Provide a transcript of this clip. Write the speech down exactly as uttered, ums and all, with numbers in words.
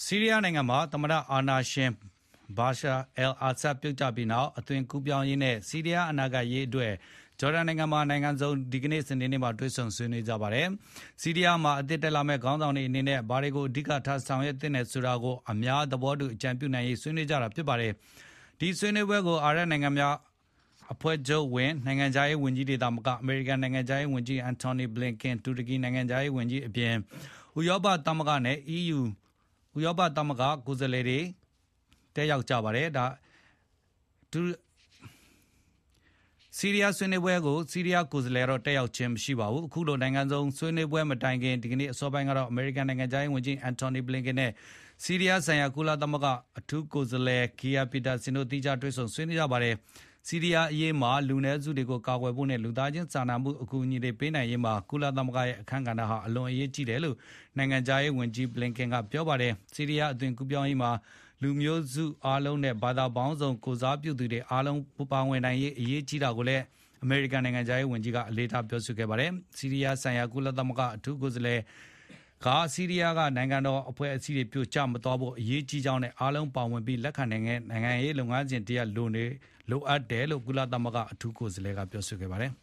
ဆီးရီးယားနိုင်ငံမှာသမ္မတအာဏာရှင်ဘာရှာအယ်အာဆတ်ပြုတ်ကျပြီးနောက်အသွင်ကူးပြောင်းရေးနဲ့ဆီးရီးယားအနာဂတ်ရေးအတွက်ဂျော်ဒန်နိုင်ငံမှာနိုင်ငံစုံဒီကနေ့စနေနေ့မှာတွေ့ဆုံဆွေးနွေးကြပါတယ်။ဆီးရီးယားမှာအသစ်တက်လာမဲ့ခေါင်းဆောင်တွေအနေနဲ့ဘာတွေကိုအဓိကထားဆောင်ရွက်သင့်တယ်ဆိုတာကိုအများသဘောတူအကြံပြုနိုင်ရေးဆွေးနွေးကြတာဖြစ်ပါတယ်။ဒီဆွေးနွေးပွဲကိုအာရပ်နိုင်ငံများအဖွဲ့ချုပ်ဝင်နိုင်ငံခြားရေးဝန်ကြီးတွေသာမကအမေရိကန်နိုင်ငံခြားရေးဝန်ကြီးအန်တိုနီဘလင်ကန်တူရကီနိုင်ငံခြားရေးဝန်ကြီးအပြင်ဥရောပသမဂ္ဂနဲ့ အီးယူ ဥရောပသမဂ္ဂကိုယ်စားလှယ်တွေတက်ရောက်ကြပါတယ်။ဒါတူဆီးရီးယားဆွေးနွေးပွဲကိုဆီးရီးယားကိုယ်စားလှယ်တော့တက်ရောက်ခြင်းမရှိပါဘူး။အခုလိုနိုင်ငံစုံဆွေးနွေးပွဲမတိုင်ခင်ဒီကနေ့အစောပိုင်းကတော့အမေရိကန်နိုင်ငံခြားရေးဝန်ကြီးအန်တိုနီဘလင်ကန်နဲ့ဆီးရီးယားဆိုင်ရာကုလသမဂ္ဂအထူးကိုယ်စားလှယ်ဂီယာပီတာဆင်တို့တိကျတွေ့ဆုံဆွေးနွေးကြပါတယ်။ဆီးရီးယားအရေးမှာလူနည်းစုတွေကိုကာကွယ်ဖို့နဲ့လူသားချင်းစာနာမှုအကူအညီတွေပေးနိုင်ရေးမှာကုလသမဂ္ဂရဲ့အခမ်းကဏ္ဍဟာအလွန်အရေးကြီးတယ်လို့နိုင်ငံခြားရေးဝန်ကြီးဘလင်ကန်ကပြောပါတယ်။ဆီးရီးယားအသွင်ကူးပြောင်းရေးမှာလူမျိုးစုအားလုံးနဲ့ဘာသာပေါင်းစုံကိုစားပြုသူတွေအားလုံးပါဝင်နိုင်ရေးအရေးကြီးတာကိုလည်းအမေရိကန်နိုင်ငံခြားရေးဝန်ကြီးကအလေးထားပြောဆိုခဲ့ပါတယ်။ဆီးရီးယားဆိုင်ရာကုလသမဂ္ဂအထူးကိုယ်စားလှယ်ကဆီးရီးယားကနိုင်ငံတော်အဖွဲ့အစည်းတွေပြိုကျမသွားဖို့အရေးကြီးကြောင်းနဲ့အားလုံးပါဝင်ပြီးလက်ခံနိုင်တဲ့နိုင်ငံရေးလုပ်ငန်းစဉ်တရပ်လိုနေလိုအပ်တယ်လို့ကုလသမဂ္ဂအထူးကိုယ်စားလှယ်ကပြောဆိုခဲ့ပါတယ်။